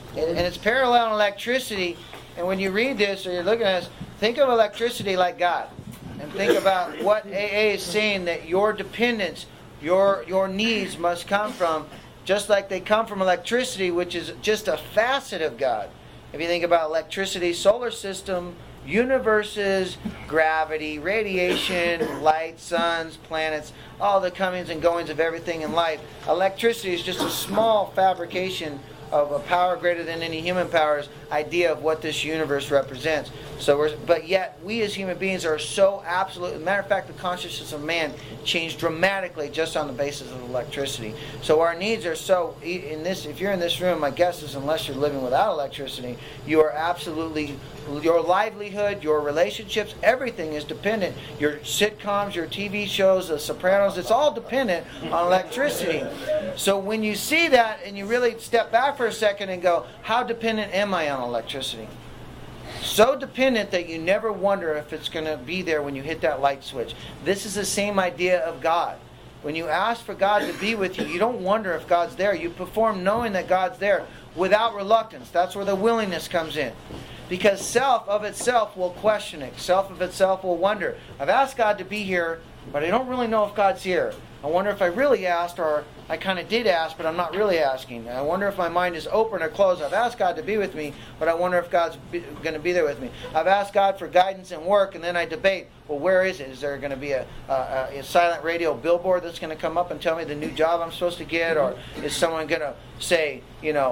And it's parallel in electricity. And when you read this or you're looking at this, think of electricity like God. And think about what AA is saying, that your dependence, your needs must come from, just like they come from electricity, which is just a facet of God. If you think about electricity, solar system, universes, gravity, radiation, light, suns, planets, all the comings and goings of everything in life. Electricity is just a small fabrication of a power greater than any human power's idea of what this universe represents. But yet we as human beings are so absolute. As a matter of fact, the consciousness of man changed dramatically just on the basis of electricity. So our needs are so in this. If you're in this room, my guess is unless you're living without electricity, you are absolutely, your livelihood, your relationships, everything is dependent. Your sitcoms, your TV shows, The Sopranos, it's all dependent on electricity. So when you see that and you really step back for a second and go, how dependent am I on electricity? So dependent that you never wonder if it's going to be there when you hit that light switch. This is the same idea of God. When you ask for God to be with you, you don't wonder if God's there. You perform knowing that God's there without reluctance. That's where the willingness comes in. Because self of itself will question it. Self of itself will wonder. I've asked God to be here, but I don't really know if God's here. I wonder if I really asked, or I kind of did ask, but I'm not really asking. I wonder if my mind is open or closed. I've asked God to be with me, but I wonder if God's going to be there with me. I've asked God for guidance in work, and then I debate, well, where is it? Is there going to be a silent radio billboard that's going to come up and tell me the new job I'm supposed to get? Or is someone going to say,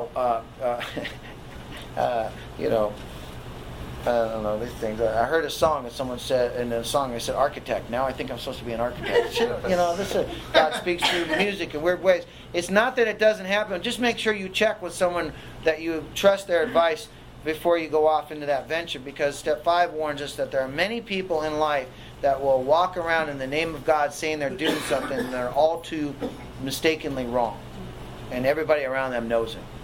I don't know, these things. I heard a song that someone said, in a song they said architect. Now I think I'm supposed to be an architect. God speaks through music in weird ways. It's not that it doesn't happen. Just make sure you check with someone that you trust their advice before you go off into that venture, because step 5 warns us that there are many people in life that will walk around in the name of God saying they're doing something and they're all too mistakenly wrong. And everybody around them knows it.